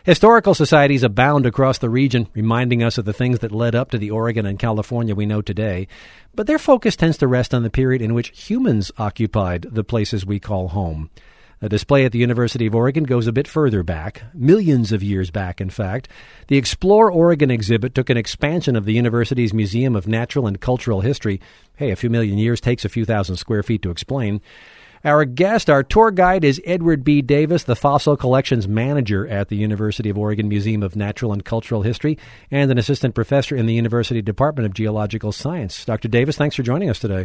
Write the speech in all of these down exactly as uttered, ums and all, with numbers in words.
Historical societies abound across the region, reminding us of the things that led up to the Oregon and California we know today. But their focus tends to rest on the period in which humans occupied the places we call home. A display at the University of Oregon goes a bit further back, millions of years back, in fact. The Explore Oregon exhibit took an expansion of the university's Museum of Natural and Cultural History. Hey, a few million years takes a few thousand square feet to explain. Our guest, our tour guide, is Edward B. Davis, the Fossil Collections Manager at the University of Oregon Museum of Natural and Cultural History and an assistant professor in the University Department of Geological Science. Doctor Davis, thanks for joining us today.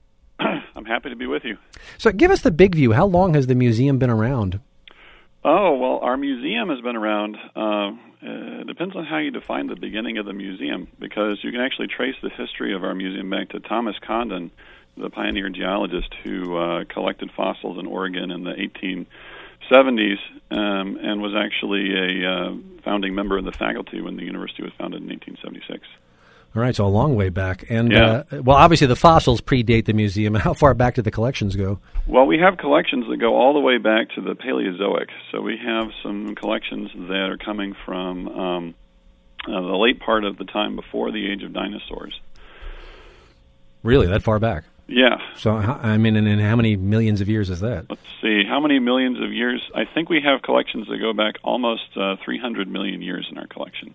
I'm happy to be with you. So give us the big view. How long has the museum been around? Oh, well, our museum has been around. Uh, it depends on how you define the beginning of the museum, because you can actually trace the history of our museum back to Thomas Condon, the pioneer geologist who uh, collected fossils in Oregon in the eighteen seventies um, and was actually a uh, founding member of the faculty when the university was founded in eighteen seventy-six. All right, so a long way back. And, yeah. uh, well, obviously the fossils predate the museum. How far back do the collections go? Well, we have collections that go all the way back to the Paleozoic. So we have some collections that are coming from um, uh, the late part of the time before the age of dinosaurs. Really, that far back? Yeah. So, I mean, and in how many millions of years is that? Let's see, how many millions of years? I think we have collections that go back almost uh, three hundred million years in our collection.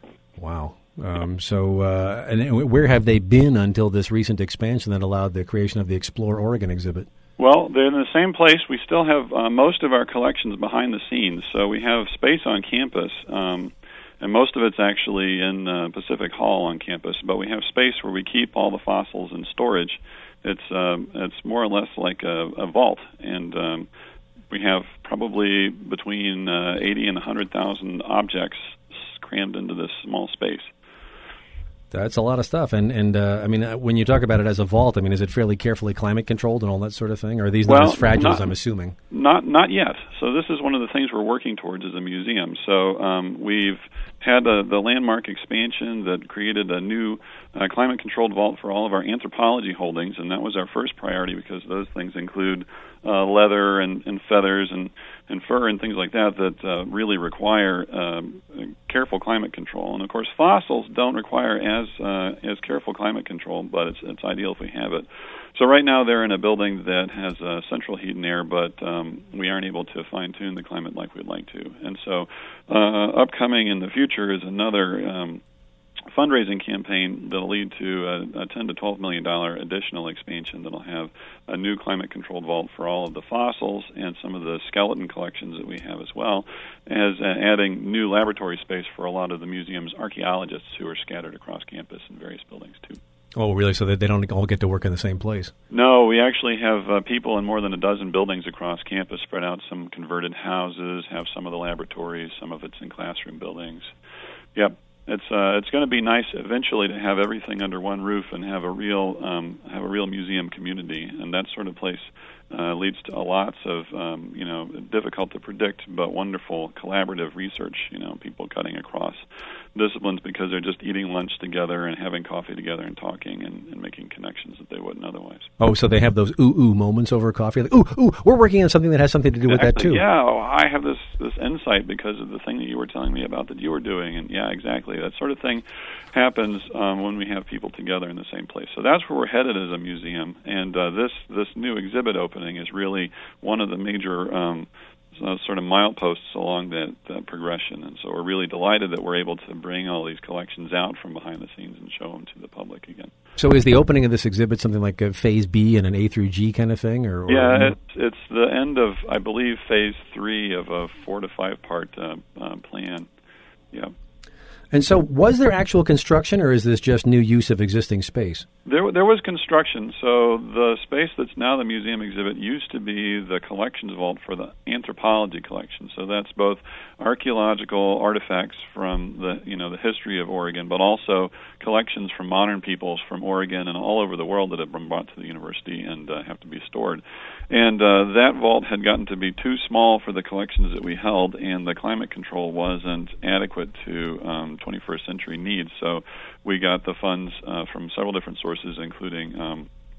Wow. Um, so, uh, and where have they been until this recent expansion that allowed the creation of the Explore Oregon exhibit? Well, they're in the same place. We still have uh, most of our collections behind the scenes. So we have space on campus, um, and most of it's actually in uh, Pacific Hall on campus. But we have space where we keep all the fossils in storage. It's um, it's more or less like a, a vault, and um, we have probably between uh, eighty and one hundred thousand objects crammed into this small space. That's a lot of stuff. And, and uh, I mean, when you talk about it as a vault, I mean, is it fairly carefully climate controlled and all that sort of thing? Or are these well, not as fragile not, as I'm assuming? Not not yet. So this is one of the things we're working towards as a museum. So um, we've had a, the landmark expansion that created a new uh, climate-controlled vault for all of our anthropology holdings, and that was our first priority because those things include uh, leather and, and feathers and, and fur and things like that that uh, really require um, careful climate control. And, of course, fossils don't require as uh, as careful climate control, but it's, it's ideal if we have it. So right now they're in a building that has uh, central heat and air, but um, we aren't able to fine-tune the climate like we'd like to. And so uh, upcoming in the future is another um, fundraising campaign that'll lead to a, a ten to twelve million dollars additional expansion that'll have a new climate-controlled vault for all of the fossils and some of the skeleton collections that we have as well, as uh, adding new laboratory space for a lot of the museum's archaeologists who are scattered across campus in various buildings, too. Oh, really? So that they don't all get to work in the same place? No, we actually have uh, people in more than a dozen buildings across campus, spread out, some converted houses, have some of the laboratories, some of it's in classroom buildings. Yep. It's uh, it's going to be nice eventually to have everything under one roof and have a real um, have a real museum community, and that sort of place uh, leads to lots of um, you know difficult to predict but wonderful collaborative research. You know, people cutting across disciplines because they're just eating lunch together and having coffee together and talking and, and making connections that they wouldn't otherwise. Oh, so they have those ooh ooh moments over coffee. Like, ooh ooh, we're working on something that has something to do exactly. with that too. Yeah, oh, I have this this insight because of the thing that you were telling me about that you were doing, and yeah, exactly. That sort of thing happens um, when we have people together in the same place. So that's where we're headed as a museum, and uh, this this new exhibit opening is really one of the major um, uh, sort of mileposts along that uh, progression. And so we're really delighted that we're able to bring all these collections out from behind the scenes and show them to the public again. So is the opening of this exhibit something like a Phase B and an A through G kind of thing? Or, or yeah, it's, it's the end of, I believe, Phase three of a four to five part uh, uh, plan. Yeah. And so was there actual construction, or is this just new use of existing space? There there was construction. So the space that's now the museum exhibit used to be the collections vault for the anthropology collection. So that's both archaeological artifacts from the you know the history of Oregon, but also collections from modern peoples from Oregon and all over the world that have been brought to the university and uh, have to be stored. And uh, that vault had gotten to be too small for the collections that we held, and the climate control wasn't adequate to um, twenty-first century needs. So we got the funds uh, from several different sources, including um,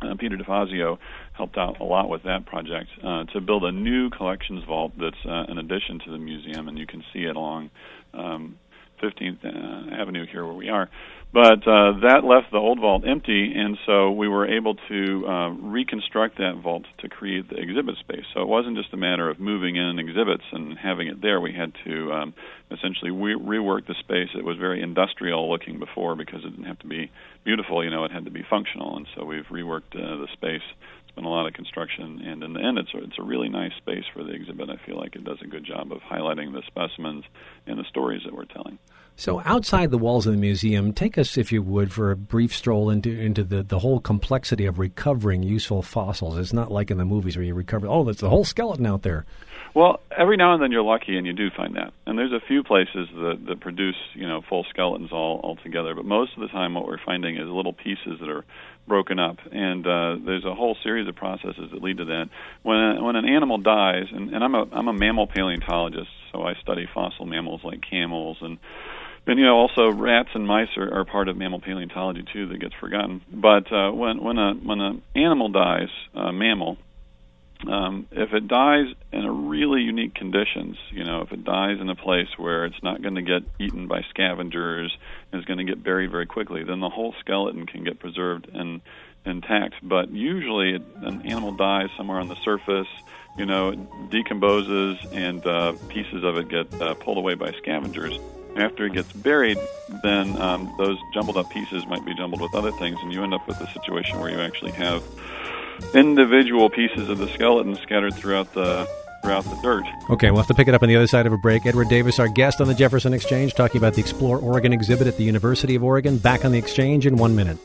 Uh, Peter DeFazio helped out a lot with that project uh, to build a new collections vault that's uh, an addition to the museum, and you can see it along um, fifteenth Avenue here where we are. But uh, that left the old vault empty, and so we were able to uh, reconstruct that vault to create the exhibit space. So it wasn't just a matter of moving in exhibits and having it there. We had to um, essentially re- rework the space. It was very industrial looking before because it didn't have to be beautiful, you know, it had to be functional, and so we've reworked uh, the space. It's been a lot of construction, and in the end, it's a, it's a really nice space for the exhibit. I feel like it does a good job of highlighting the specimens and the stories that we're telling. So outside the walls of the museum, take us, if you would, for a brief stroll into into the, the whole complexity of recovering useful fossils. It's not like in the movies where you recover, oh, there's the whole skeleton out there. Well, every now and then you're lucky and you do find that. And there's a few places that, that produce, you know, full skeletons all, all together. But most of the time what we're finding is little pieces that are broken up. And uh, there's a whole series of processes that lead to that. When when an animal dies, and, and I'm a I'm a mammal paleontologist, so I study fossil mammals like camels and And, you know, also rats and mice are, are part of mammal paleontology, too, that gets forgotten. But uh, when when a when an animal dies, a mammal, um, if it dies in a really unique conditions, you know, if it dies in a place where it's not going to get eaten by scavengers and is going to get buried very quickly, then the whole skeleton can get preserved and intact. But usually an animal dies somewhere on the surface, you know, it decomposes, and uh, pieces of it get uh, pulled away by scavengers. After it gets buried, then um, those jumbled up pieces might be jumbled with other things, and you end up with a situation where you actually have individual pieces of the skeleton scattered throughout the throughout the dirt. Okay, we'll have to pick it up on the other side of a break. Edward Davis, our guest on the Jefferson Exchange, talking about the Explore Oregon exhibit at the University of Oregon. Back on the Exchange in one minute.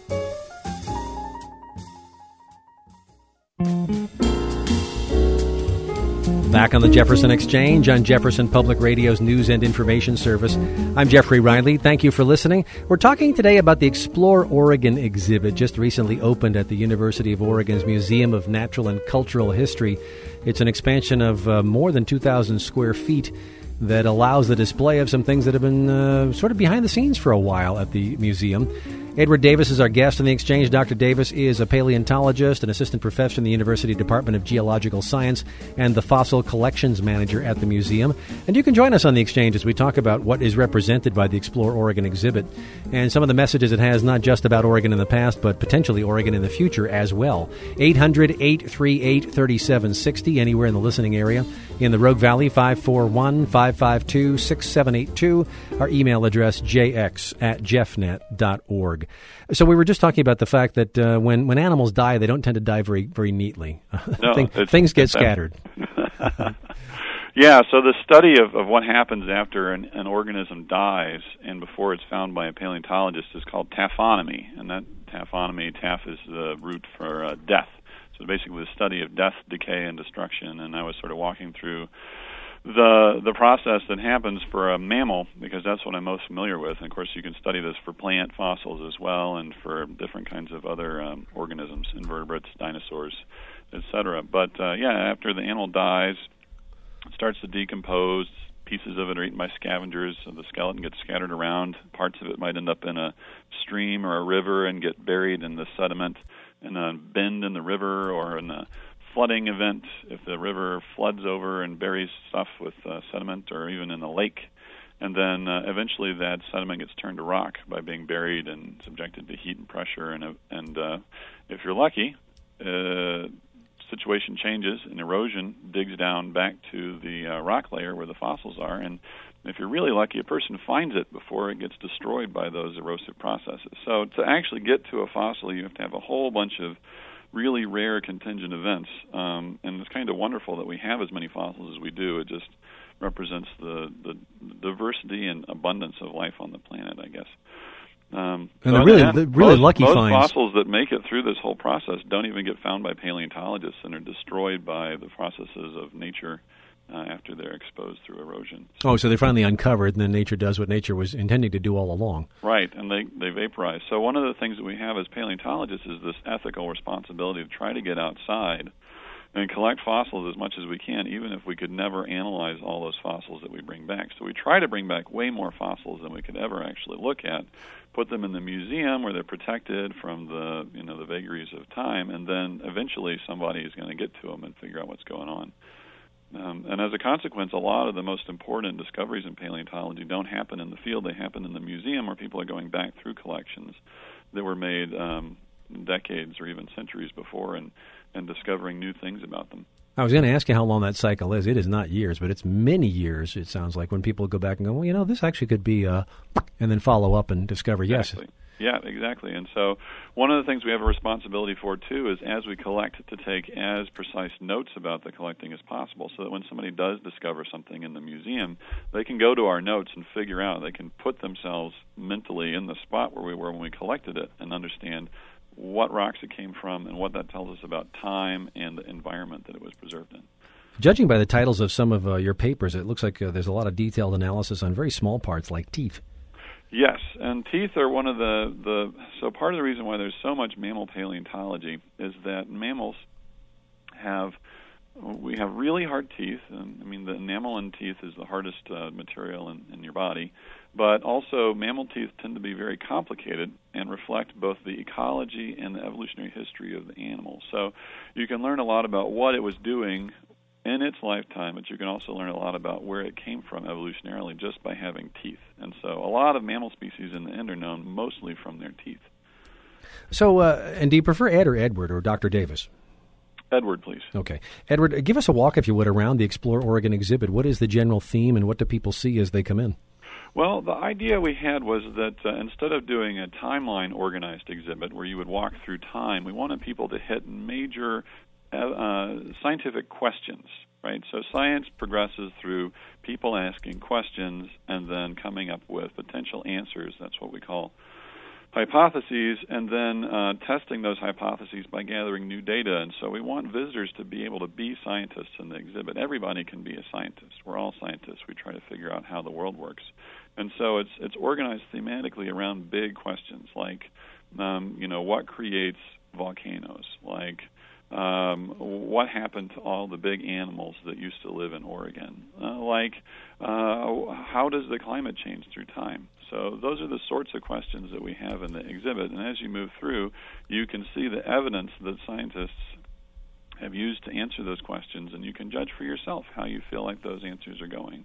Back on the Jefferson Exchange on Jefferson Public Radio's News and Information Service. I'm Jeffrey Riley. Thank you for listening. We're talking today about the Explore Oregon exhibit, just recently opened at the University of Oregon's Museum of Natural and Cultural History. It's an expansion of uh, more than two thousand square feet that allows the display of some things that have been uh, sort of behind the scenes for a while at the museum. Edward Davis is our guest on the Exchange. Doctor Davis is a paleontologist, an assistant professor in the University Department of Geological Science, and the fossil collections manager at the museum. And you can join us on the Exchange as we talk about what is represented by the Explore Oregon exhibit and some of the messages it has, not just about Oregon in the past, but potentially Oregon in the future as well. eight hundred, eight three eight, three seven six zero, anywhere in the listening area. In the Rogue Valley, five four one, five five two, six seven eight two. Our email address, j x at jeffnet dot org. So we were just talking about the fact that uh, when, when animals die, they don't tend to die very very neatly. No, Thing, things get scattered. Yeah, so the study of, of what happens after an, an organism dies and before it's found by a paleontologist is called taphonomy. And that taphonomy, taph is the root for uh, death. So basically the study of death, decay, and destruction. And I was sort of walking through the the process that happens for a mammal, because that's what I'm most familiar with. And of course, you can study this for plant fossils as well, and for different kinds of other um, organisms, invertebrates, dinosaurs, et cetera. But uh, yeah, after the animal dies, it starts to decompose. Pieces of it are eaten by scavengers, so the skeleton gets scattered around. Parts of it might end up in a stream or a river and get buried in the sediment in a bend in the river, or in a flooding event, if the river floods over and buries stuff with uh, sediment, or even in a lake. And then uh, eventually that sediment gets turned to rock by being buried and subjected to heat and pressure. And, uh, and uh, if you're lucky, uh, situation changes and erosion digs down back to the uh, rock layer where the fossils are. And if you're really lucky, a person finds it before it gets destroyed by those erosive processes. So to actually get to a fossil, you have to have a whole bunch of really rare contingent events, um, and it's kind of wonderful that we have as many fossils as we do. It just represents the, the diversity and abundance of life on the planet, I guess. Um, and so the really, the the really most, lucky most finds. fossils that make it through this whole process don't even get found by paleontologists and are destroyed by the processes of nature uh, after they're exposed through erosion. Oh, so they're finally uncovered, and then nature does what nature was intending to do all along. Right, and they, they vaporize. So one of the things that we have as paleontologists is this ethical responsibility to try to get outside and collect fossils as much as we can, even if we could never analyze all those fossils that we bring back. So we try to bring back way more fossils than we could ever actually look at, put them in the museum where they're protected from the, you know, the vagaries of time, and then eventually somebody is going to get to them and figure out what's going on. Um, and as a consequence, a lot of the most important discoveries in paleontology don't happen in the field. They happen in the museum, where people are going back through collections that were made um, decades or even centuries before and, and discovering new things about them. I was going to ask you how long that cycle is. It is not years, but it's many years, it sounds like, when people go back and go, well, you know, this actually could be, uh, and then follow up and discover, exactly. yes. Yeah, exactly. And so one of the things we have a responsibility for, too, is as we collect to take as precise notes about the collecting as possible, so that when somebody does discover something in the museum, they can go to our notes and figure out, they can put themselves mentally in the spot where we were when we collected it and understand what rocks it came from and what that tells us about time and the environment that it was preserved in. Judging by the titles of some of uh, your papers, it looks like uh, there's a lot of detailed analysis on very small parts like teeth. Yes, and teeth are one of the, the so part of the reason why there's so much mammal paleontology is that mammals have, we have really hard teeth. And, I mean, the enamel in teeth is the hardest uh, material in, in your body, but also mammal teeth tend to be very complicated and reflect both the ecology and the evolutionary history of the animal. So you can learn a lot about what it was doing in its lifetime, but you can also learn a lot about where it came from evolutionarily just by having teeth. And so a lot of mammal species in the end are known mostly from their teeth. So, uh, and do you prefer Ed or Edward or Doctor Davis? Edward, please. Okay. Edward, give us a walk, if you would, around the Explore Oregon exhibit. What is the general theme, and what do people see as they come in? Well, the idea we had was that uh, instead of doing a timeline organized exhibit where you would walk through time, we wanted people to hit major uh, scientific questions, right? So science progresses through people asking questions and then coming up with potential answers. That's what we call hypotheses, and then uh, testing those hypotheses by gathering new data. And so we want visitors to be able to be scientists in the exhibit. Everybody can be a scientist. We're all scientists. We try to figure out how the world works. And so it's it's organized thematically around big questions like, um, you know, what creates volcanoes? Like, um, what happened to all the big animals that used to live in Oregon? Uh, like, uh, how does the climate change through time? So those are the sorts of questions that we have in the exhibit. And as you move through, you can see the evidence that scientists have used to answer those questions, and you can judge for yourself how you feel like those answers are going.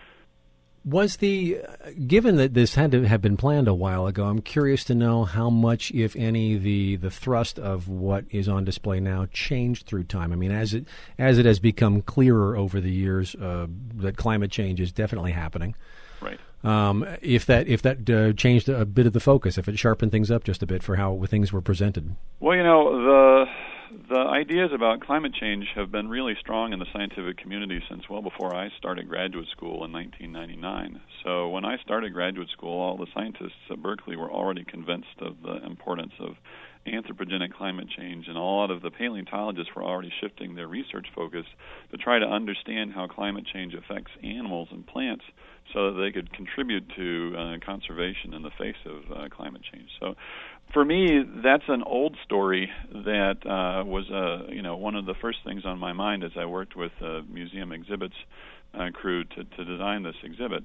Was the, given that this had to have been planned a while ago, I'm curious to know how much, if any, the, the thrust of what is on display now changed through time. I mean, as it as it has become clearer over the years uh, that climate change is definitely happening. Right. Um, if that if that uh, changed a bit of the focus, if it sharpened things up just a bit for how things were presented. Well, you know, the the ideas about climate change have been really strong in the scientific community since well before I started graduate school in nineteen ninety-nine. So when I started graduate school, all the scientists at Berkeley were already convinced of the importance of anthropogenic climate change, and a lot of the paleontologists were already shifting their research focus to try to understand how climate change affects animals and plants so that they could contribute to uh, conservation in the face of uh, climate change. So for me, that's an old story that uh, was uh, you know, one of the first things on my mind as I worked with the museum exhibits uh, crew to, to design this exhibit.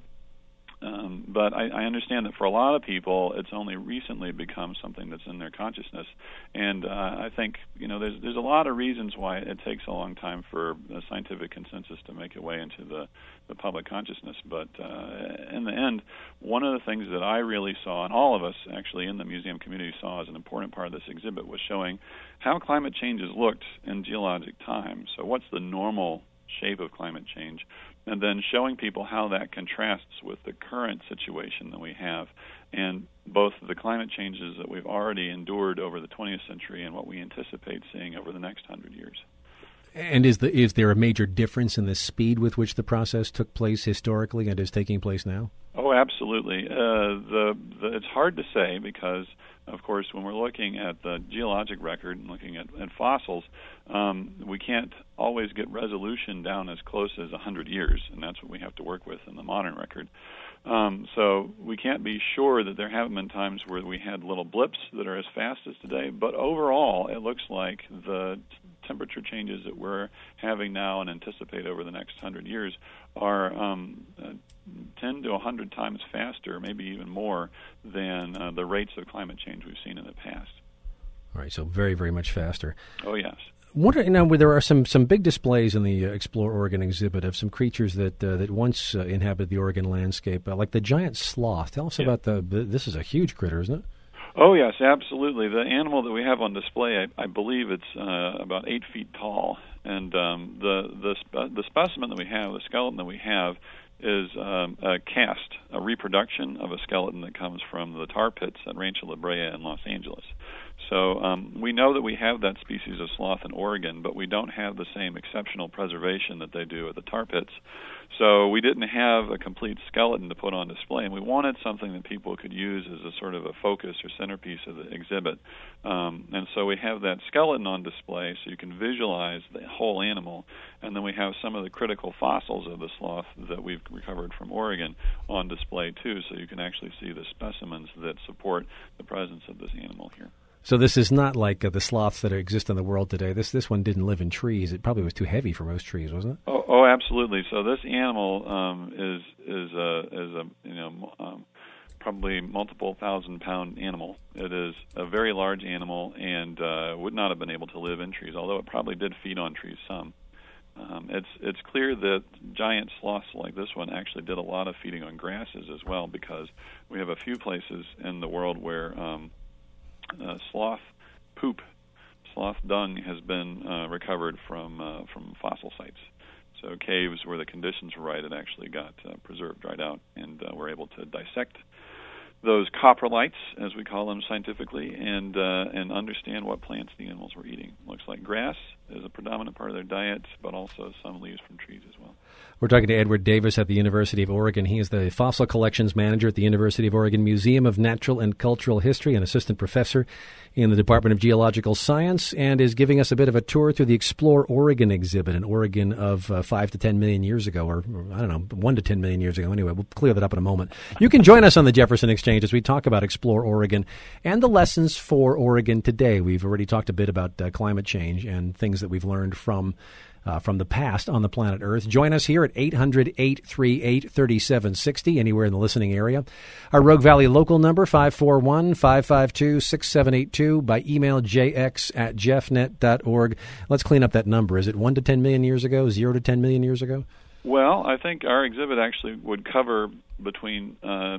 Um, but I, I understand that for a lot of people, it's only recently become something that's in their consciousness, and uh, I think you know there's there's a lot of reasons why it takes a long time for a scientific consensus to make its way into the, the public consciousness. But uh, in the end, one of the things that I really saw, and all of us actually in the museum community saw as an important part of this exhibit, was showing how climate change has looked in geologic time. So what's the normal shape of climate change? And then showing people how that contrasts with the current situation that we have, and both the climate changes that we've already endured over the twentieth century and what we anticipate seeing over the next hundred years. And is the is there a major difference in the speed with which the process took place historically and is taking place now? Oh, absolutely. Uh, the, the it's hard to say because, of course, when we're looking at the geologic record and looking at, at fossils, um, we can't always get resolution down as close as one hundred years, and that's what we have to work with in the modern record. Um, so we can't be sure that there haven't been times where we had little blips that are as fast as today, but overall it looks like the temperature changes that we're having now and anticipate over the next hundred years are um, uh, ten to a hundred times faster, maybe even more, than uh, the rates of climate change we've seen in the past. All right, so very, very much faster. Oh, yes. What are, you know, there are some, some big displays in the uh, Explore Oregon exhibit of some creatures that uh, that once uh, inhabited the Oregon landscape, uh, like the giant sloth. Tell us yeah. about the, the. This is a huge critter, isn't it? Oh, yes, absolutely. The animal that we have on display, I, I believe it's uh, about eight feet tall, and um, the the spe- the specimen that we have, the skeleton that we have, is um, a cast, a reproduction of a skeleton that comes from the tar pits at Rancho La Brea in Los Angeles. So um, we know that we have that species of sloth in Oregon, but we don't have the same exceptional preservation that they do at the tar pits. So we didn't have a complete skeleton to put on display, and we wanted something that people could use as a sort of a focus or centerpiece of the exhibit. Um, and so we have that skeleton on display so you can visualize the whole animal, and then we have some of the critical fossils of the sloth that we've recovered from Oregon on display too, so you can actually see the specimens that support the presence of this animal here. So this is not like uh, the sloths that exist in the world today. This this one didn't live in trees. It probably was too heavy for most trees, wasn't it? Oh, oh absolutely. So this animal um, is is a is a you know um, probably multiple thousand pound animal. It is a very large animal and uh, would not have been able to live in trees, although it probably did feed on trees some. Um, it's it's clear that giant sloths like this one actually did a lot of feeding on grasses as well, because we have a few places in the world where um, Uh, sloth poop, sloth dung has been uh, recovered from uh, from fossil sites. So caves where the conditions were right, it actually got uh, preserved, dried out, and uh, we're able to dissect those coprolites, as we call them scientifically, and uh, and understand what plants the animals were eating. Looks like grass is a predominant part of their diet, but also some leaves from trees as well. We're talking to Edward Davis at the University of Oregon. He is the Fossil Collections Manager at the University of Oregon Museum of Natural and Cultural History, an assistant professor in the Department of Geological Science, and is giving us a bit of a tour through the Explore Oregon exhibit, an Oregon of uh, five to ten million years ago, or, or I don't know, one to ten million years ago. Anyway, we'll clear that up in a moment. You can join us on the Jefferson Exchange as we talk about Explore Oregon and the lessons for Oregon today. We've already talked a bit about uh, climate change and things that we've learned from Uh, from the past on the planet Earth. Join us here at eight hundred, eight three eight, three seven six zero, anywhere in the listening area. Our Rogue Valley local number, five four one, five five two, six seven eight two, by email jx at jeffnet dot org. Let's clean up that number. Is it one to ten million years ago, zero to ten million years ago? Well, I think our exhibit actually would cover between uh,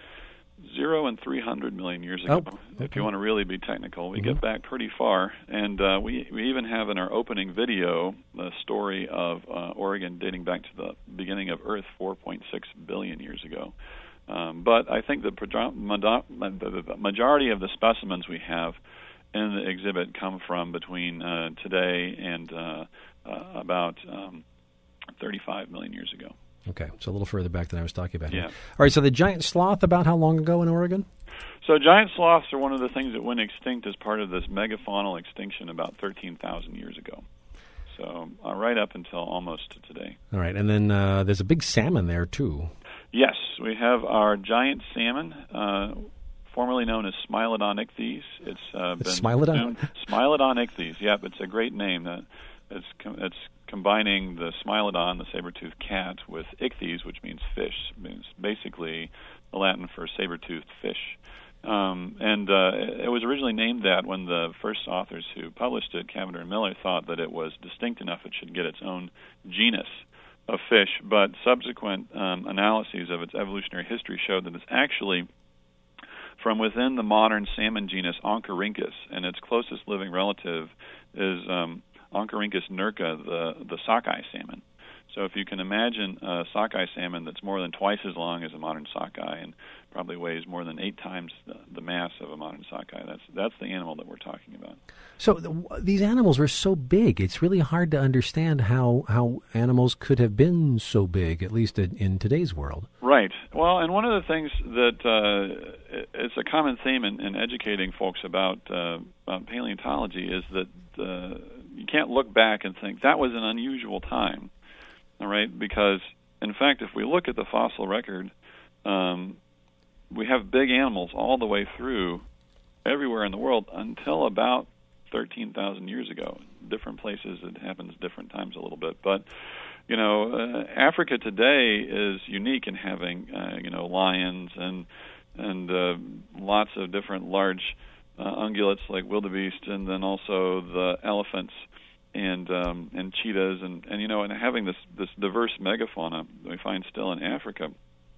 zero and three hundred million years ago, oh, okay. If you want to really be technical. We mm-hmm. get back pretty far, and uh, we, we even have in our opening video the story of uh, Oregon dating back to the beginning of Earth four point six billion years ago. Um, but I think the, the majority of the specimens we have in the exhibit come from between uh, today and uh, uh, about um, thirty-five million years ago. Okay, so a little further back than I was talking about. Yeah. Here. All right, so the giant sloth, about how long ago in Oregon? So giant sloths are one of the things that went extinct as part of this megafaunal extinction about thirteen thousand years ago. So uh, right up until almost to today. All right, and then uh, there's a big salmon there, too. Yes, we have our giant salmon, uh, formerly known as Smilodon ichthys. It's uh, been Smilodon? Smilodon ichthys, yep, it's a great name. Uh, it's, com- it's combining the Smilodon, the saber-toothed cat, with ichthys, which means fish. It means basically the Latin for saber-toothed fish. Um, and uh, it was originally named that when the first authors who published it, Cavender and Miller, thought that it was distinct enough it should get its own genus of fish. But subsequent um, analyses of its evolutionary history showed that it's actually from within the modern salmon genus Oncorhynchus, and its closest living relative is um, Oncorhynchus nerca, the, the sockeye salmon. So if you can imagine a sockeye salmon that's more than twice as long as a modern sockeye and probably weighs more than eight times the, the mass of a modern sockeye, that's that's the animal that we're talking about. So th- these animals were so big, it's really hard to understand how, how animals could have been so big, at least in, in today's world. Right. Well, and one of the things that uh, it's a common theme in, in educating folks about, uh, about paleontology is that uh, you can't look back and think that was an unusual time. All right, because in fact, if we look at the fossil record, um, we have big animals all the way through everywhere in the world until about thirteen thousand years ago. different places. It happens different times a little bit. But, you know, uh, Africa today is unique in having, uh, you know, lions and and uh, lots of different large uh, ungulates like wildebeest, and then also the elephants and um, and cheetahs, and, and you know, and having this this diverse megafauna we find still in Africa.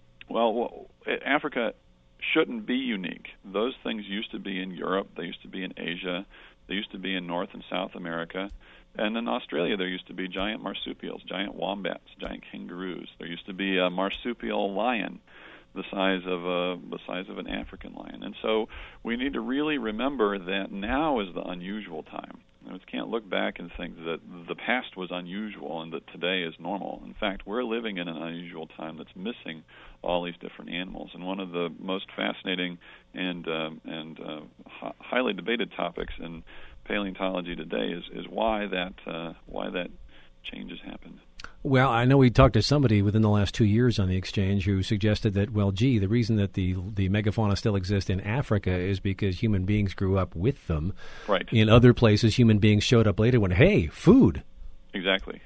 Well, Africa shouldn't be unique. Those things used to be in Europe. They used to be in Asia. They used to be in North and South America. And in Australia, there used to be giant marsupials, giant wombats, giant kangaroos. There used to be a marsupial lion, the size of a the size of an African lion. And so we need to really remember that now is the unusual time. We can't look back and think that the past was unusual and that today is normal. In fact, we're living in an unusual time that's missing all these different animals. And one of the most fascinating and uh, and uh, h- highly debated topics in paleontology today is is why that uh, why that change has happened. Well, I know we talked to somebody within the last two years on the exchange who suggested that, well, gee, the reason that the the megafauna still exists in Africa is because human beings grew up with them. Right. In other places, human beings showed up later and went, hey, food. Exactly.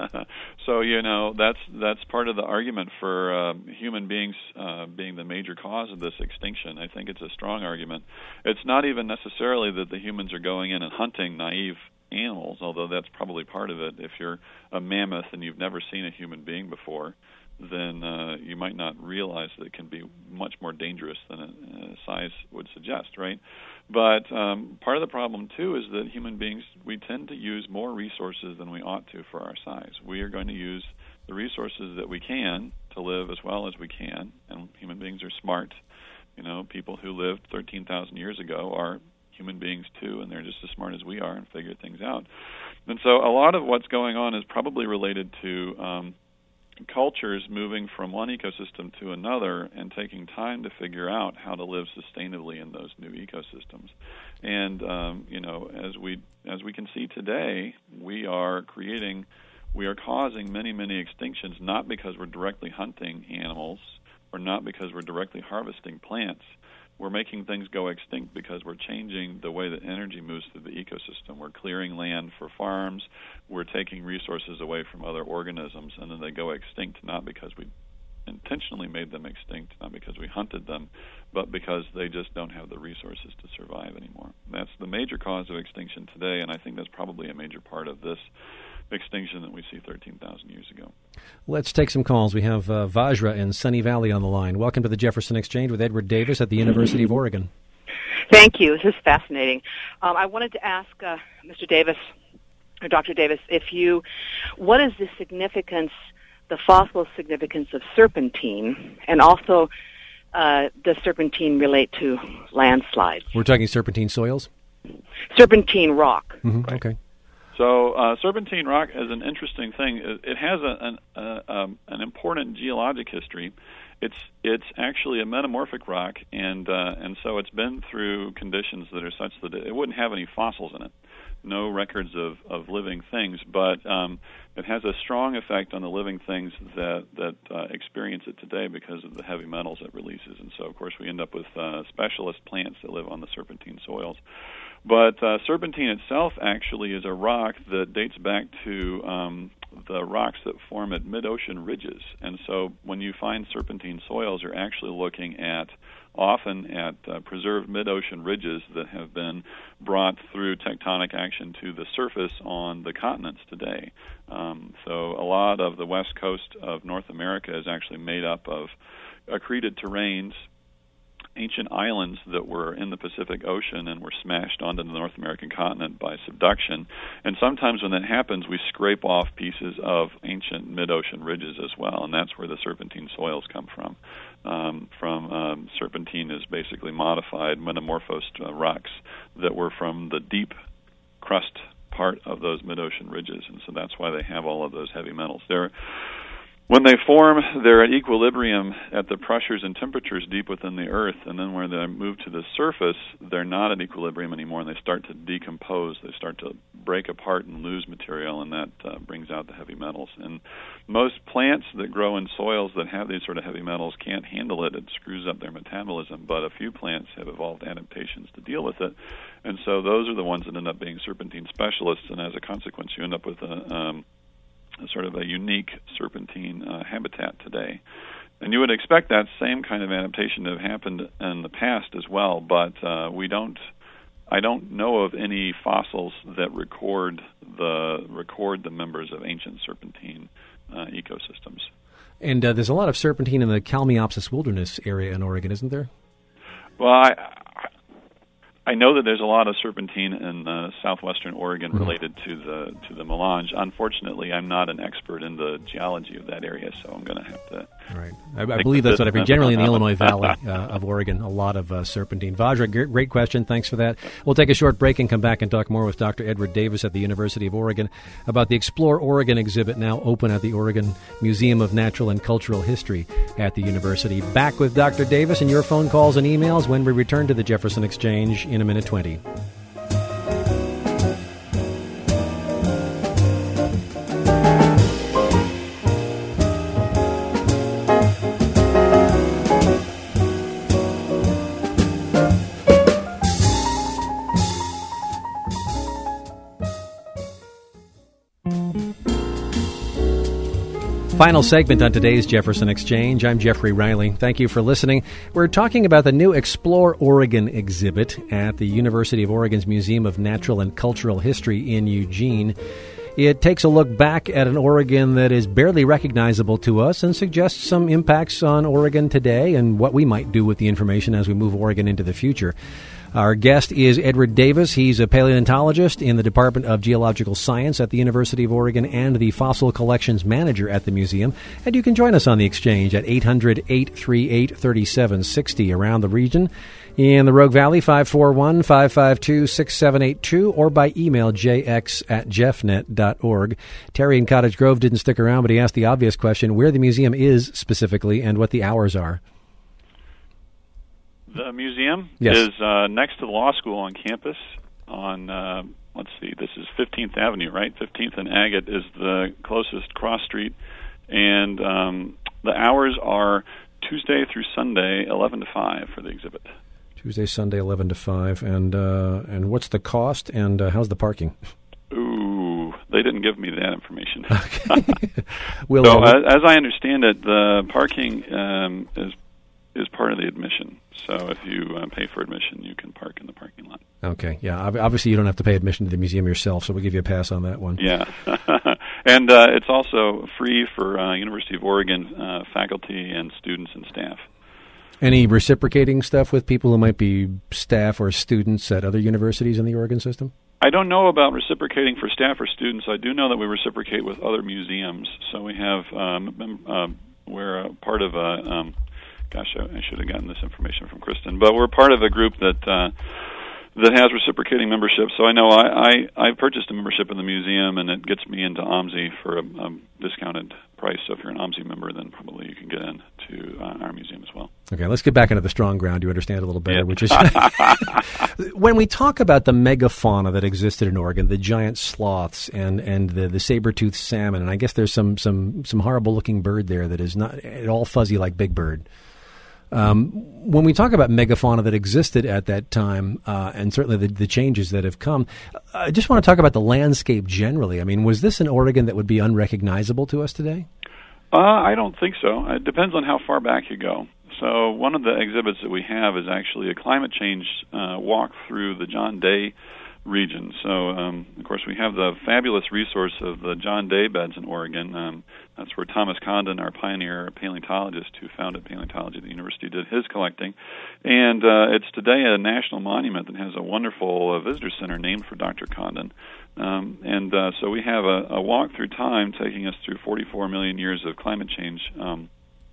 So, you know, that's that's part of the argument for uh, human beings uh, being the major cause of this extinction. I think it's a strong argument. It's not even necessarily that the humans are going in and hunting naive animals, although that's probably part of it. If you're a mammoth and you've never seen a human being before, then uh, you might not realize that it can be much more dangerous than a, a size would suggest, right? But um, part of the problem, too, is that human beings, we tend to use more resources than we ought to for our size. We are going to use the resources that we can to live as well as we can, and human beings are smart. You know, people who lived thirteen thousand years ago are human beings, too, and they're just as smart as we are and figure things out. And so a lot of what's going on is probably related to um, cultures moving from one ecosystem to another and taking time to figure out how to live sustainably in those new ecosystems. And um, you know, as we as we can see today, we are creating, we are causing many, many extinctions, not because we're directly hunting animals or not because we're directly harvesting plants. We're making things go extinct because we're changing the way that energy moves through the ecosystem. We're clearing land for farms. We're taking resources away from other organisms, and then they go extinct not because we intentionally made them extinct, not because we hunted them, but because they just don't have the resources to survive anymore. That's the major cause of extinction today, and I think that's probably a major part of this extinction that we see thirteen thousand years ago. Let's take some calls. We have uh, Vajra in Sunny Valley on the line. Welcome to the Jefferson Exchange with Edward Davis at the University of Oregon. Thank you. This is fascinating. Um, I wanted to ask uh, Mister Davis, or Doctor Davis, if you, what is the significance, the fossil significance of serpentine, and also uh, does serpentine relate to landslides? We're talking serpentine soils? Serpentine rock. Mm-hmm. Right. Okay. So uh, serpentine rock is an interesting thing. It, it has a, an, a, um, an important geologic history. It's it's actually a metamorphic rock, and uh, and so it's been through conditions that are such that it, it wouldn't have any fossils in it, no records of, of living things, but um, it has a strong effect on the living things that that uh, experience it today because of the heavy metals it releases. And so, of course, we end up with uh, specialist plants that live on the serpentine soils. But uh, serpentine itself actually is a rock that dates back to um, the rocks that form at mid-ocean ridges. And so when you find serpentine soils, you're actually looking at often at uh, preserved mid-ocean ridges that have been brought through tectonic action to the surface on the continents today. Um, so a lot of the west coast of North America is actually made up of accreted terrains, ancient islands that were in the Pacific Ocean and were smashed onto the North American continent by subduction. And sometimes when that happens, we scrape off pieces of ancient mid-ocean ridges as well, and that's where the serpentine soils come from. Um, from um, serpentine is basically modified, metamorphosed uh, rocks that were from the deep crust part of those mid-ocean ridges, and so that's why they have all of those heavy metals. They're When they form, they're at equilibrium at the pressures and temperatures deep within the Earth, and then when they move to the surface, they're not at equilibrium anymore, and they start to decompose. They start to break apart and lose material, and that uh, brings out the heavy metals. And most plants that grow in soils that have these sort of heavy metals can't handle it. It screws up their metabolism, but a few plants have evolved adaptations to deal with it, and so those are the ones that end up being serpentine specialists, and as a consequence, you end up with a... Um, sort of a unique serpentine uh, habitat today. And you would expect that same kind of adaptation to have happened in the past as well, but uh, we don't, I don't know of any fossils that record the record the members of ancient serpentine uh, ecosystems. And uh, there's a lot of serpentine in the Kalmiopsis Wilderness area in Oregon, isn't there? Well, I, I know that there's a lot of serpentine in uh, southwestern Oregon mm-hmm. related to the to the melange. Unfortunately, I'm not an expert in the geology of that area, so I'm going to have to. Right, I, I believe that's what I mean. Generally, in the Illinois Valley uh, of Oregon, a lot of uh, serpentine. Vajra, great, great question. Thanks for that. We'll take a short break and come back and talk more with Doctor Edward Davis at the University of Oregon about the Explore Oregon exhibit now open at the Oregon Museum of Natural and Cultural History at the university. Back with Doctor Davis and your phone calls and emails when we return to the Jefferson Exchange in a minute twenty. Final segment on today's Jefferson Exchange. I'm Jeffrey Riley. Thank you for listening. We're talking about the new Explore Oregon exhibit at the University of Oregon's Museum of Natural and Cultural History in Eugene. It takes a look back at an Oregon that is barely recognizable to us and suggests some impacts on Oregon today and what we might do with the information as we move Oregon into the future. Our guest is Edward Davis. He's a paleontologist in the Department of Geological Science at the University of Oregon and the Fossil Collections Manager at the museum. And you can join us on the exchange at eight hundred, eight three eight, three seven six zero around the region. In the Rogue Valley, five four one, five five two, six seven eight two, or by email, jx at jeffnet dot org. Terry in Cottage Grove didn't stick around, but he asked the obvious question, where the museum is specifically and what the hours are. The museum yes. is uh, next to the law school on campus on, uh, let's see, this is fifteenth Avenue, right? fifteenth and Agate is the closest cross street. And um, the hours are Tuesday through Sunday, eleven to five for the exhibit. Tuesday, Sunday, eleven to five. And uh, and what's the cost and uh, how's the parking? Ooh, they didn't give me that information. Okay. we'll, so uh, as, as I understand it, the parking um, is is part of the admission. So if you uh, pay for admission, you can park in the parking lot. Okay, yeah. Obviously, you don't have to pay admission to the museum yourself, so we'll give you a pass on that one. Yeah. and uh, it's also free for uh, University of Oregon uh, faculty and students and staff. Any reciprocating stuff with people who might be staff or students at other universities in the Oregon system? I don't know about reciprocating for staff or students. I do know that we reciprocate with other museums. So we have, um, uh, we're a part of a... Um, Gosh, I should have gotten this information from Kristen. But we're part of a group that uh, that has reciprocating membership. So I know I, I, I purchased a membership in the museum, and it gets me into O M S I for a, a discounted price. So if you're an O M S I member, then probably you can get in to uh, our museum as well. Okay, let's get back into the strong ground. You understand a little better, yeah. which is when we talk about the megafauna that existed in Oregon, the giant sloths and, and the, the saber-toothed salmon, and I guess there's some some some horrible-looking bird there that is not at all fuzzy like Big Bird. Um, when we talk about megafauna that existed at that time, uh, and certainly the, the changes that have come, I just want to talk about the landscape generally. I mean, was this an Oregon that would be unrecognizable to us today? Uh, I don't think so. It depends on how far back you go. So one of the exhibits that we have is actually a climate change uh, walk through the John Day region. So, um, of course, we have the fabulous resource of the John Day beds in Oregon. Um, that's where Thomas Condon, our pioneer paleontologist who founded paleontology at the university, did his collecting. And uh, it's today a national monument that has a wonderful uh, visitor center named for Doctor Condon. Um, and uh, so we have a, a walk through time taking us through forty-four million years of climate change um,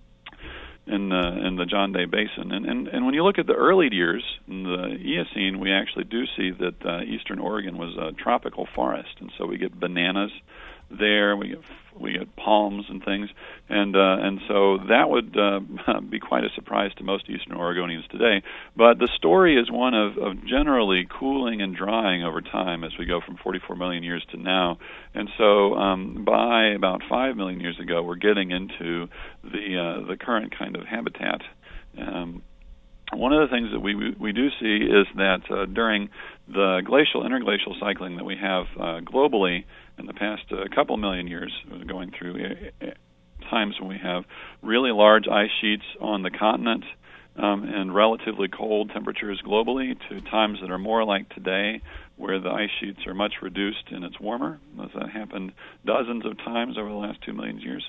in the in the John Day Basin. And, and and when you look at the early years in the Eocene, we actually do see that uh, eastern Oregon was a tropical forest, and so we get bananas there. We get we get palms and things, and uh, and so that would uh, be quite a surprise to most Eastern Oregonians today. But the story is one of, of generally cooling and drying over time as we go from forty-four million years to now. And so um, by about five million years ago, we're getting into the uh, the current kind of habitat. Um, One of the things that we we do see is that uh, during the glacial, interglacial cycling that we have uh, globally in the past uh, couple million years, going through uh, times when we have really large ice sheets on the continent um, and relatively cold temperatures globally, to times that are more like today, where the ice sheets are much reduced and it's warmer, as that happened dozens of times over the last two million years.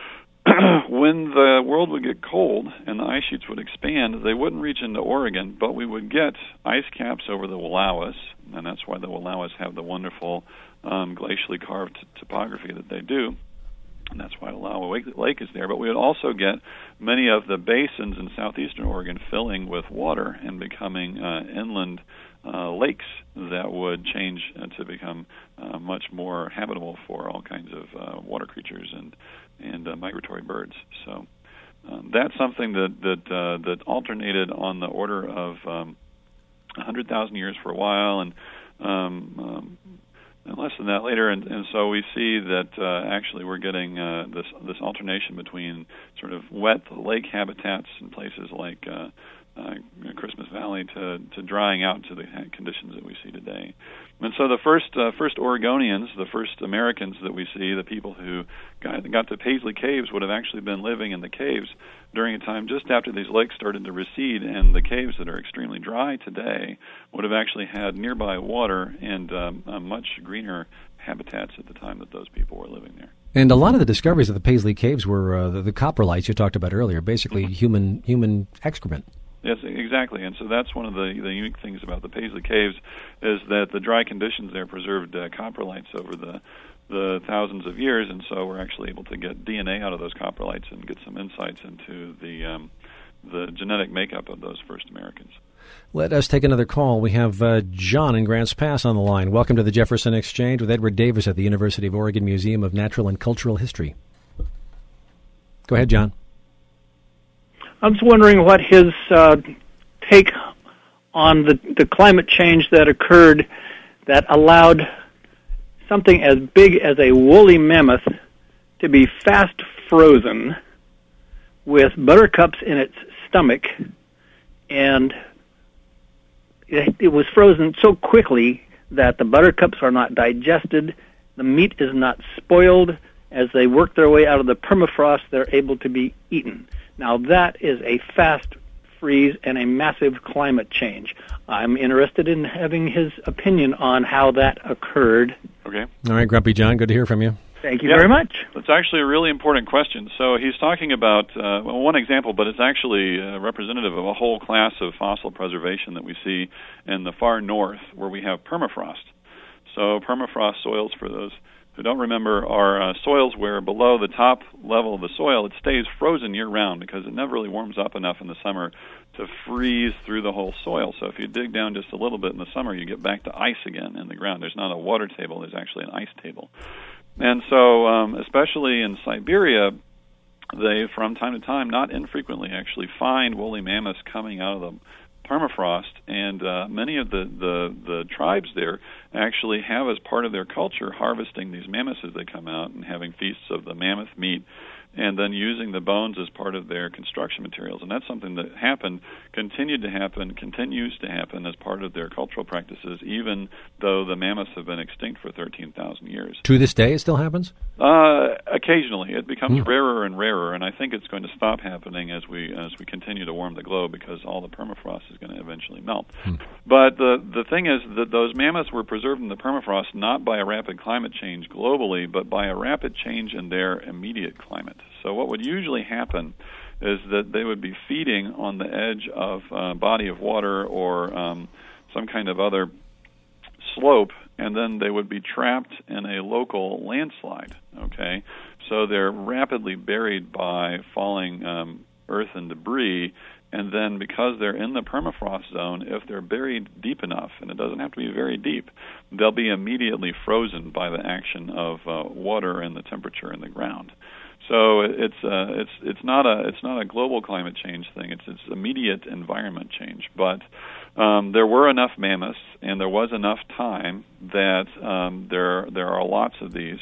When the world would get cold and the ice sheets would expand, they wouldn't reach into Oregon, but we would get ice caps over the Wallowas, and that's why the Wallowas have the wonderful um, glacially carved t- topography that they do, and that's why Wallowa Lake is there. But we would also get many of the basins in southeastern Oregon filling with water and becoming uh, inland uh, lakes that would change uh, to become uh, much more habitable for all kinds of uh, water creatures and and uh, migratory birds. So um, that's something that that uh, that alternated on the order of um, one hundred thousand years for a while, and, um, um, and less than that later. And, and so we see that uh, actually we're getting uh, this this alternation between sort of wet lake habitats in places like uh, uh, Christmas Valley to, to drying out to the conditions that we see today. And so the first uh, first Oregonians, the first Americans that we see, the people who got, got to Paisley Caves, would have actually been living in the caves during a time just after these lakes started to recede, and the caves that are extremely dry today would have actually had nearby water and um, uh, much greener habitats at the time that those people were living there. And a lot of the discoveries of the Paisley Caves were uh, the, the coprolites you talked about earlier, basically mm-hmm. human human excrement. Yes, exactly. And so that's one of the, the unique things about the Paisley Caves, is that the dry conditions there preserved uh, coprolites over the the thousands of years, and so we're actually able to get D N A out of those coprolites and get some insights into the um, the genetic makeup of those first Americans. Let us take another call. We have uh, John in Grants Pass on the line. Welcome to the Jefferson Exchange with Edward Davis at the University of Oregon Museum of Natural and Cultural History. Go ahead, John. I was wondering what his uh, take on the, the climate change that occurred that allowed something as big as a woolly mammoth to be fast frozen with buttercups in its stomach, and it, it was frozen so quickly that the buttercups are not digested, the meat is not spoiled. As they work their way out of the permafrost, they're able to be eaten. Now, that is a fast freeze and a massive climate change. I'm interested in having his opinion on how that occurred. Okay. All right, Grumpy John, good to hear from you. Thank you yeah, very much. That's actually a really important question. So he's talking about, uh, well, one example, but it's actually uh, representative of a whole class of fossil preservation that we see in the far north where we have permafrost. So permafrost soils, for those who don't remember, are uh, soils where below the top level of the soil it stays frozen year-round because it never really warms up enough in the summer to freeze through the whole soil. So if you dig down just a little bit in the summer, you get back to ice again in the ground. There's not a water table, there's actually an ice table. And so um, especially in Siberia, they, from time to time, not infrequently actually find woolly mammoths coming out of the permafrost, and uh, many of the, the, the tribes there actually have as part of their culture harvesting these mammoths as they come out and having feasts of the mammoth meat, and then using the bones as part of their construction materials. And that's something that happened, continued to happen, continues to happen as part of their cultural practices, even though the mammoths have been extinct for thirteen thousand years. To this day, it still happens? Uh, occasionally. It becomes mm. rarer and rarer, and I think it's going to stop happening as we as we continue to warm the globe because all the permafrost is going to eventually melt. Mm. But the, the thing is that those mammoths were preserved in the permafrost not by a rapid climate change globally, but by a rapid change in their immediate climate. So what would usually happen is that they would be feeding on the edge of a body of water or um, some kind of other slope, and then they would be trapped in a local landslide, okay? So they're rapidly buried by falling um, earth and debris, and then because they're in the permafrost zone, if they're buried deep enough, and it doesn't have to be very deep, they'll be immediately frozen by the action of uh, water and the temperature in the ground. So it's uh, it's it's not a it's not a global climate change thing. It's it's immediate environment change. But um, there were enough mammoths, and there was enough time that um, there there are lots of these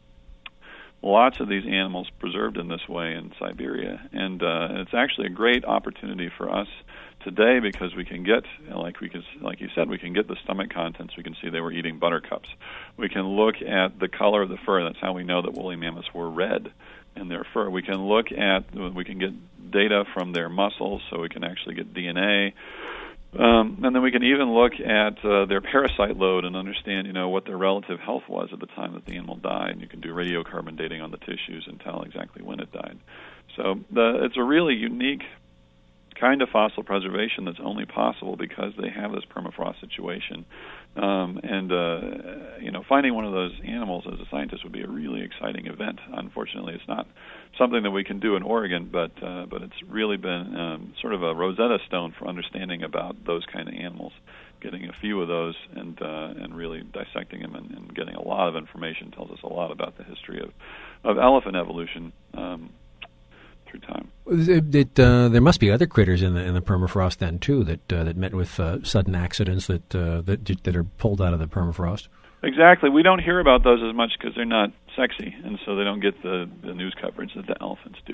lots of these animals preserved in this way in Siberia, and uh, it's actually a great opportunity for us today because we can get, like we can, like you said, we can get the stomach contents. We can see they were eating buttercups. We can look at the color of the fur. That's how we know that woolly mammoths were red in their fur. We can look at, we can get data from their muscles, so we can actually get D N A. Um, and then we can even look at uh, their parasite load and understand, you know, what their relative health was at the time that the animal died. And you can do radiocarbon dating on the tissues and tell exactly when it died. So the, it's a really unique kind of fossil preservation that's only possible because they have this permafrost situation. Um, and, uh, you know, finding one of those animals as a scientist would be a really exciting event. Unfortunately, it's not something that we can do in Oregon, but uh, but it's really been um, sort of a Rosetta Stone for understanding about those kind of animals. Getting a few of those and uh, and really dissecting them and, and getting a lot of information tells us a lot about the history of, of elephant evolution um, through time. It, it, uh, there must be other critters in the in the permafrost then too that uh, that met with uh, sudden accidents that uh, that that are pulled out of the permafrost. Exactly. We don't hear about those as much because they're not sexy, and so they don't get the, the news coverage that the elephants do.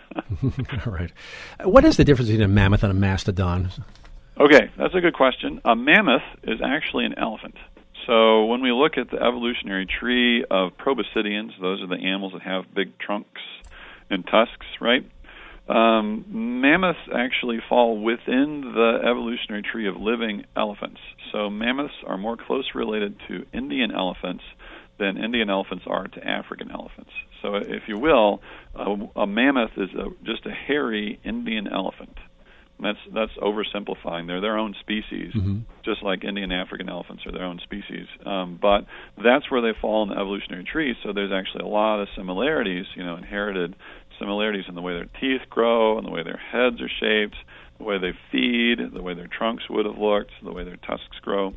All right. What is the difference between a mammoth and a mastodon? Okay, that's a good question. A mammoth is actually an elephant. So when we look at the evolutionary tree of proboscideans, those are the animals that have big trunks and tusks, right? Um, mammoths actually fall within the evolutionary tree of living elephants. So mammoths are more close related to Indian elephants than Indian elephants are to African elephants. So if you will, a, a mammoth is a, just a hairy Indian elephant. That's that's oversimplifying. They're their own species, mm-hmm. just like Indian African elephants are their own species. Um, but that's where they fall in the evolutionary tree. So there's actually a lot of similarities, you know, inherited similarities in the way their teeth grow, and the way their heads are shaped, the way they feed, the way their trunks would have looked, the way their tusks grow.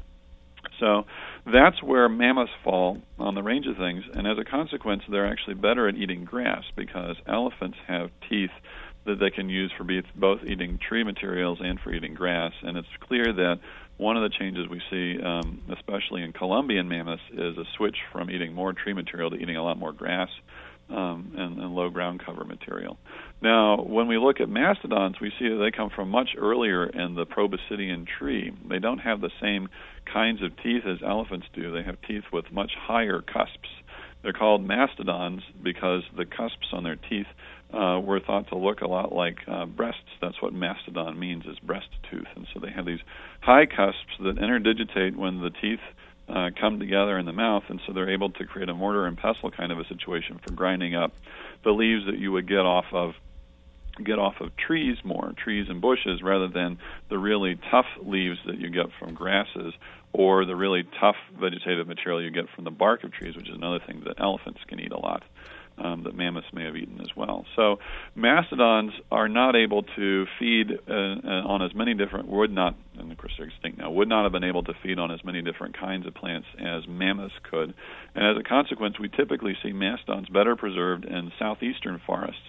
So that's where mammoths fall on the range of things, and as a consequence, they're actually better at eating grass because elephants have teeth that they can use for both eating tree materials and for eating grass. And it's clear that one of the changes we see, um, especially in Columbian mammoths, is a switch from eating more tree material to eating a lot more grass um, and, and low ground cover material. Now, when we look at mastodons, we see that they come from much earlier in the proboscidean tree. They don't have the same kinds of teeth as elephants do. They have teeth with much higher cusps. They're called mastodons because the cusps on their teeth uh, were thought to look a lot like uh, breasts. That's what mastodon means, is breast tooth. And so they have these high cusps that interdigitate when the teeth uh, come together in the mouth, and so they're able to create a mortar and pestle kind of a situation for grinding up the leaves that you would get off of get off of trees more, trees and bushes, rather than the really tough leaves that you get from grasses or the really tough vegetative material you get from the bark of trees, which is another thing that elephants can eat a lot, um, that mammoths may have eaten as well. So mastodons are not able to feed uh, on as many different, would not, and of course they're extinct now, would not have been able to feed on as many different kinds of plants as mammoths could. And as a consequence, we typically see mastodons better preserved in southeastern forests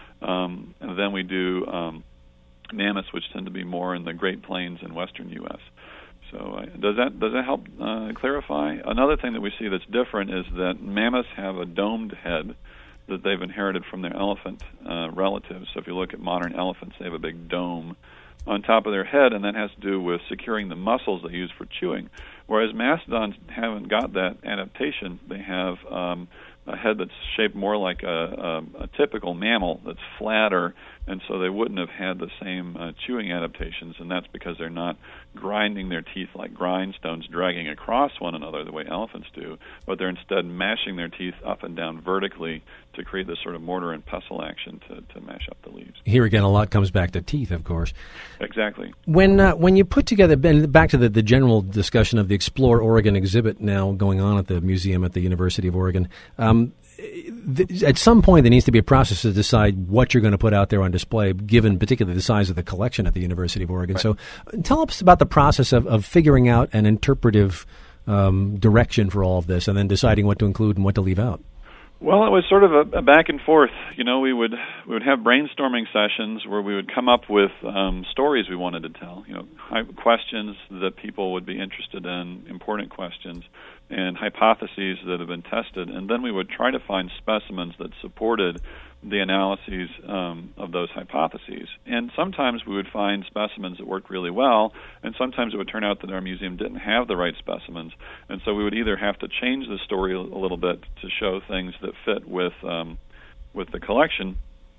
Um, and then we do um, mammoths, which tend to be more in the Great Plains and western U S So uh, does that does that help uh, clarify? Another thing that we see that's different is that mammoths have a domed head that they've inherited from their elephant uh, relatives. So if you look at modern elephants, they have a big dome on top of their head, and that has to do with securing the muscles they use for chewing. Whereas mastodons haven't got that adaptation. They have um, a head that's shaped more like a, a, a typical mammal that's flatter, and so they wouldn't have had the same uh, chewing adaptations, and that's because they're not grinding their teeth like grindstones, dragging across one another the way elephants do, but they're instead mashing their teeth up and down vertically to create this sort of mortar and pestle action to, to mash up the leaves. Here again, a lot comes back to teeth, of course. Exactly. When uh, when you put together, Ben, back to the, the general discussion of the Explore Oregon exhibit now going on at the museum at the University of Oregon, um, th- at some point there needs to be a process to decide what you're going to put out there on display, given particularly the size of the collection at the University of Oregon. Right. So tell us about the process of, of figuring out an interpretive um, direction for all of this and then deciding what to include and what to leave out. Well, it was sort of a, a back and forth. You know, we would we would have brainstorming sessions where we would come up with um, stories we wanted to tell. You know, hi- questions that people would be interested in, important questions, and hypotheses that have been tested. And then we would try to find specimens that supported the analyses um, of those hypotheses. And sometimes we would find specimens that worked really well, and sometimes it would turn out that our museum didn't have the right specimens. And so we would either have to change the story a little bit to show things that fit with um, with the collection,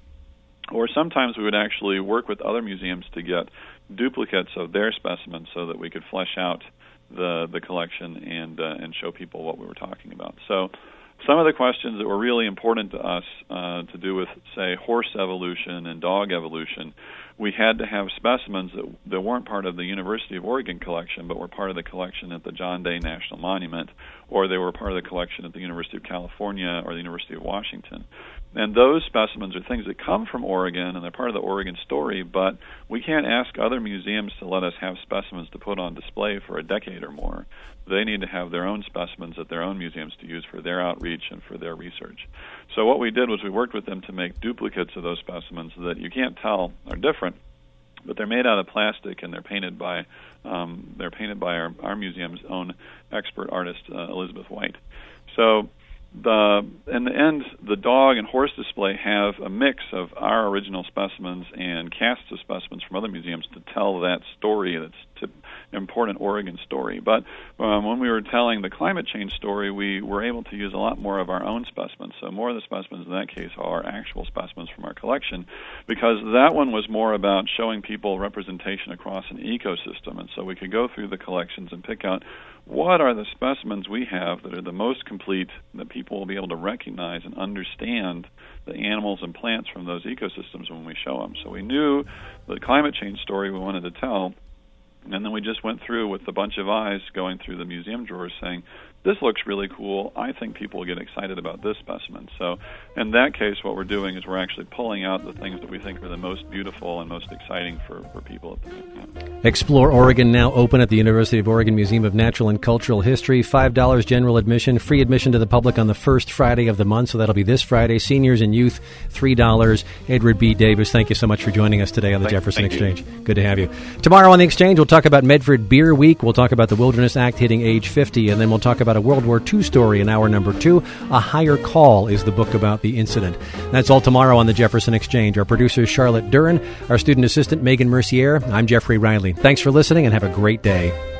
or sometimes we would actually work with other museums to get duplicates of their specimens so that we could flesh out the the collection and uh, and show people what we were talking about. So some of the questions that were really important to us uh, to do with, say, horse evolution and dog evolution, we had to have specimens that, that weren't part of the University of Oregon collection, but were part of the collection at the John Day National Monument, or they were part of the collection at the University of California or the University of Washington. And those specimens are things that come from Oregon, and they're part of the Oregon story, but we can't ask other museums to let us have specimens to put on display for a decade or more. They need to have their own specimens at their own museums to use for their outreach and for their research. So what we did was we worked with them to make duplicates of those specimens that you can't tell are different, but they're made out of plastic and they're painted by um, they're painted by our, our museum's own expert artist, uh, Elizabeth White. So the in the end, the dog and horse display have a mix of our original specimens and casts of specimens from other museums to tell that story that's to, important Oregon story. But um, when we were telling the climate change story, we were able to use a lot more of our own specimens. So more of the specimens in that case are actual specimens from our collection, because that one was more about showing people representation across an ecosystem. And so we could go through the collections and pick out what are the specimens we have that are the most complete, that people will be able to recognize and understand the animals and plants from those ecosystems when we show them. So we knew the climate change story we wanted to tell, and then we just went through with a bunch of eyes going through the museum drawers saying, this looks really cool. I think people will get excited about this specimen. So in that case, what we're doing is we're actually pulling out the things that we think are the most beautiful and most exciting for, for people at the museum. Explore Oregon, now open at the University of Oregon Museum of Natural and Cultural History. five dollars general admission, free admission to the public on the first Friday of the month, so that'll be this Friday. Seniors and youth, three dollars. Edward B. Davis, thank you so much for joining us today on the thank, Jefferson thank Exchange. You. Good to have you. Tomorrow on the Exchange, we'll talk about Medford Beer Week. We'll talk about the Wilderness Act hitting age fifty, and then we'll talk about a World War Two story in hour number two. A Higher Call is the book about the incident. That's all tomorrow on the Jefferson Exchange. Our producer is Charlotte Duran, our student assistant Megan Mercier. I'm Jeffrey Riley. Thanks for listening and have a great day.